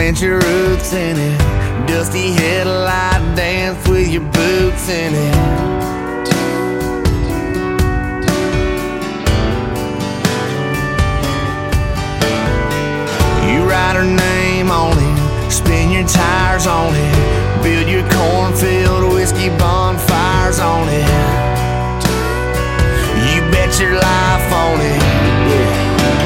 plant your roots in it. Dusty headlight dance with your boots in it. You write her name on it, spin your tires on it, build your cornfield whiskey bonfires on it. You bet your life on it, yeah.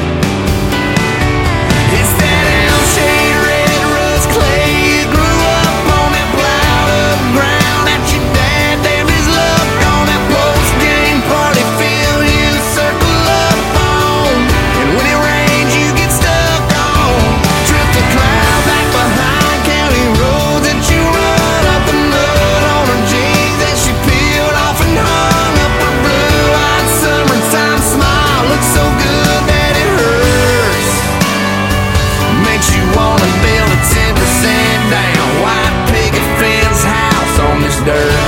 It's that Elm-shaped red rust clay. You grew up on that plowed up ground that your dad damned his luck on. That post-game party field you circle up on, and when it rains you get stuck on. Trip the cloud back behind county roads that you run up the mud on her jeans that she peeled off and hung up her blue-eyed summertime smile. Looks so good that it hurts. Makes you wanna build a 10% down white picket fence house on this dirt.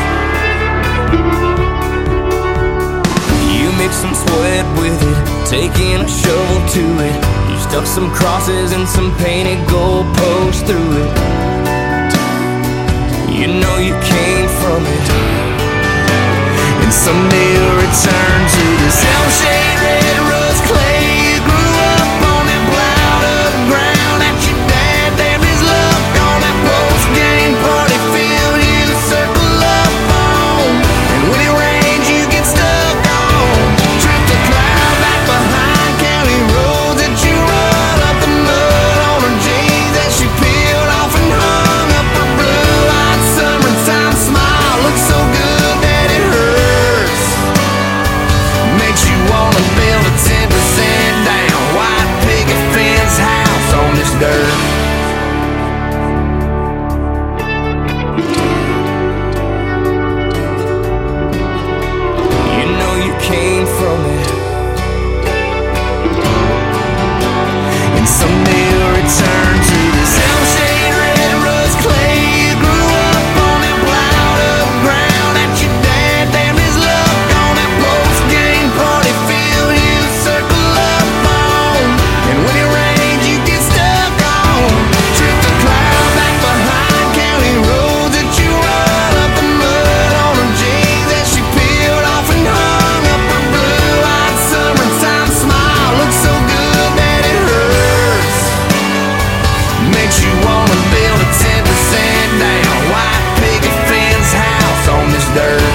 You mix some sweat with it, taking a shovel to it. You stuck some crosses and some painted goalposts through it. You know you came from it, and someday you'll return to this Elm-shaped red rust clay. You grew up on that plowed up ground that your dad damned his luck on. That post-game party field you circle up on, and when it rains you get stuck on. Trip the cloud back behind county roads that you run up the mud on her jeans that she peeled off and hung up her blue-eyed summertime smile. Looks so good that it hurts. Makes you wanna build a 10% down white picket fence house on this dirt. You know you came from it, and someday you'll return to this Elm-shaped red rust clay. You grew up on that plowed up ground that your dad damned his luck on. That post-game party field you circle up on, and when it rains you get stuck on. Trip the cloud back behind county roads that you run up the mud on her jeans that she peeled off and hung up her blue-eyed summertime smile. Looks so good that it hurts. Makes you wanna build a 10% down white picket fence house on this dirt.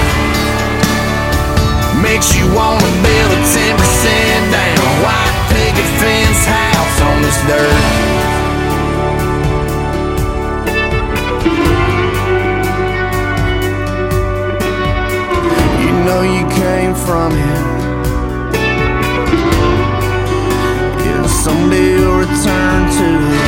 Makes you wanna build a 10% down white picket fence house on this dirt. You know you came from it, and someday you'll return to it.